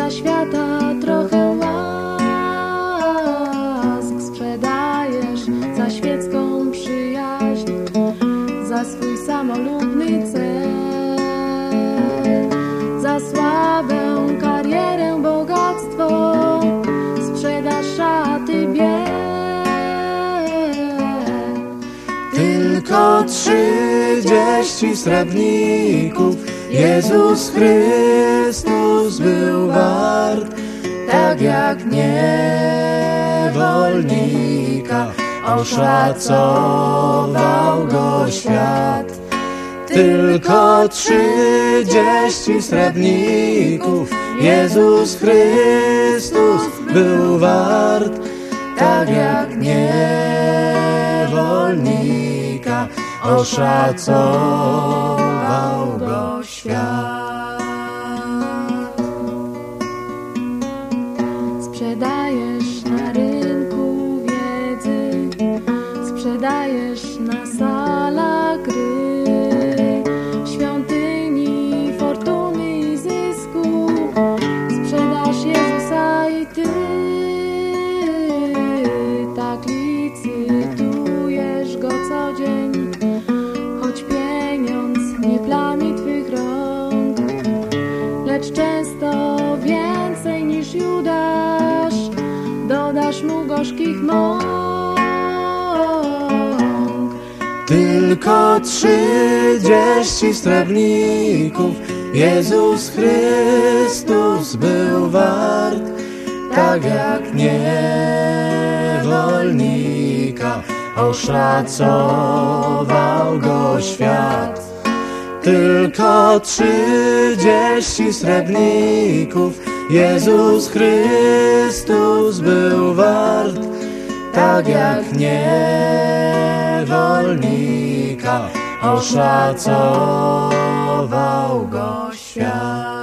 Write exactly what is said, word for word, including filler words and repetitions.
dla świata trochę łask sprzedajesz za świecką przyjaźń, za swój samolubny cel, za sławę, karierę, bogactwo sprzedasz szaty biel. Tylko trzydzieści srebrników Jezus Chrystus był wart, tak jak niewolnika oszacował go świat. Tylko trzydzieści srebrników Jezus Chrystus był wart, tak jak niewolnika oszacował go świat. Sprzedajesz na rynku wiedzy, sprzedajesz na salach gry, świątyni fortuny i zysku, sprzedasz Jezusa i Ty. Tak licytujesz Go co dzień, choć pieniądz nie plami Twych rąk, lecz często więcej niż Judasz dodasz Mu gorzkich mąk. Tylko trzydzieści srebrników Jezus Chrystus był wart, tak jak niewolnika oszacował go świat. Tylko trzydzieści srebrników Jezus Chrystus był wart, tak jak niewolnika oszacował go świat.